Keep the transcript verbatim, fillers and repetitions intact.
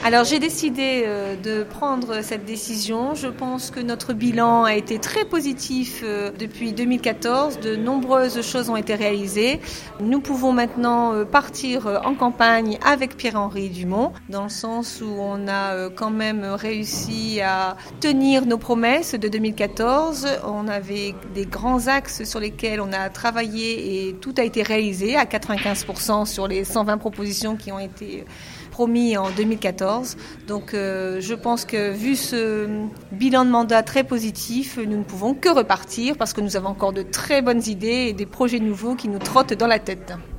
Alors j'ai décidé euh, de prendre cette décision. Je pense que notre bilan a été très positif euh, depuis deux mille quatorze. De nombreuses choses ont été réalisées. Nous pouvons maintenant euh, partir euh, en campagne avec Pierre-Henri Dumont, dans le sens où on a euh, quand même réussi à tenir nos promesses de deux mille quatorze. On avait des grands axes sur lesquels on a travaillé et tout a été réalisé à quatre-vingt-quinze pour cent sur les cent vingt propositions qui ont été promis en deux mille quatorze. Donc euh, je pense que vu ce bilan de mandat très positif, nous ne pouvons que repartir parce que nous avons encore de très bonnes idées et des projets nouveaux qui nous trottent dans la tête.